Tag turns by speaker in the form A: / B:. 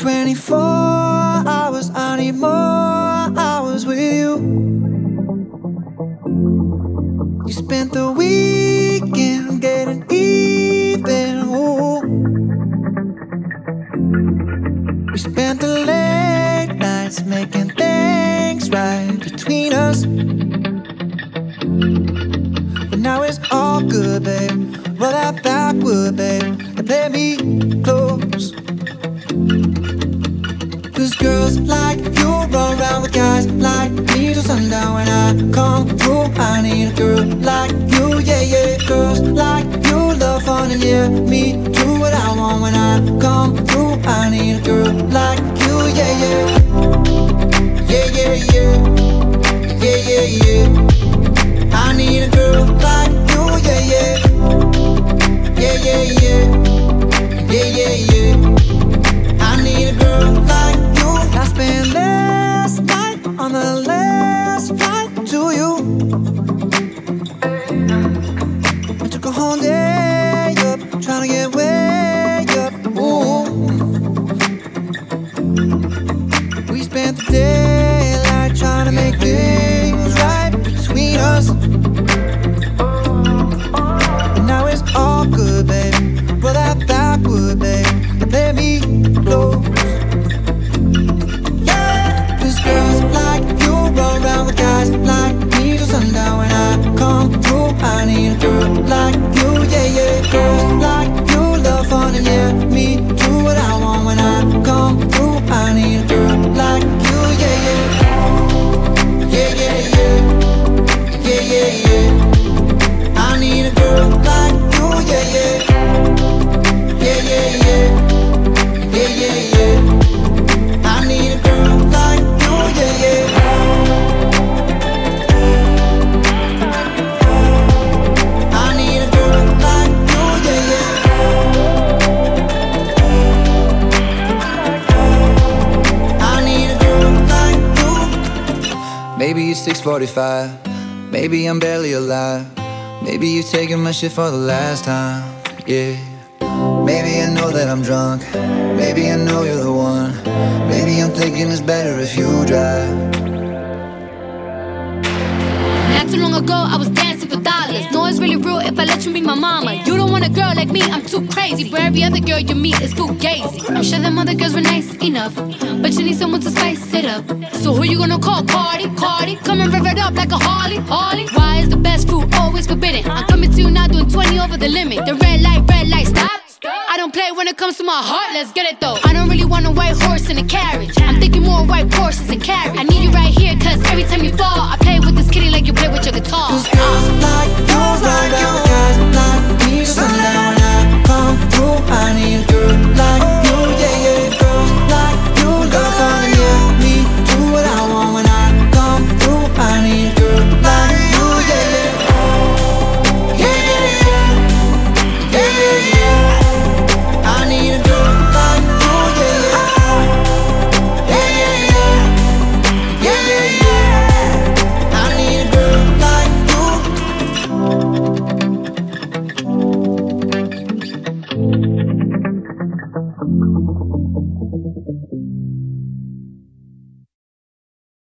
A: 24 hours, I need more hours with you. You spent the weekend getting even, ooh. We spent the late nights making things right between us. But now it's all good, babe. Roll that backward, babe, and play me close. Cause girls like you run around with guys like me till sundown. When I come through, I need a girl like you, yeah, yeah. Girls like you love fun and yeah, me do what I want. When I come through, I need a girl like you, yeah, yeah. Yeah, yeah, yeah. Yeah, yeah, yeah. I need a girl like you, yeah, yeah. Yeah, yeah, yeah. Yeah, yeah, yeah. I need a girl like you. I spent last night on the last flight to you. I took a whole day up, trying to get way up. Ooh. We spent the daylight trying to make things right between us. And now it's all good, baby. Roll that backward, babe, and play me close. Yeah, cause girls like you run around with guys like me till sundown. When I come through, I need a girl like you, yeah, yeah. Girls like you love fun and yeah, me do what I want. When I come through, I need a girl like you, yeah, yeah. Yeah, yeah, yeah. Yeah, yeah, yeah. I need a girl like you, yeah, yeah. Yeah, yeah, yeah. Yeah, yeah, yeah. I need a girl like you, yeah, yeah. I need a girl like you, yeah, yeah. I need a girl like you. Maybe it's 6:45. Maybe I'm barely alive. Maybe you're taking my shit for the last time, yeah. Maybe I know that I'm drunk. Maybe I know you're the one. Maybe I'm thinking it's better if you drive.
B: Not too long ago, I was dancing for dollars. No, it's really real if I let you be my mama. You don't want a girl like me, I'm too crazy. But every other girl you meet is fugazi. I'm sure them other girls were nice enough, but you need someone to spice it up. So who you gonna call? Cardi, Cardi. Come and rev it up like a Harley, Harley. Why is the best fruit always forbidden? I'm coming to you now doing 20 over the limit. The red light, stop. I don't play when it comes to my heart, let's get it though. I don't really want a white horse in a carriage. I'm thinking more white horses and carriage. I need you right here, cause every time you fall, I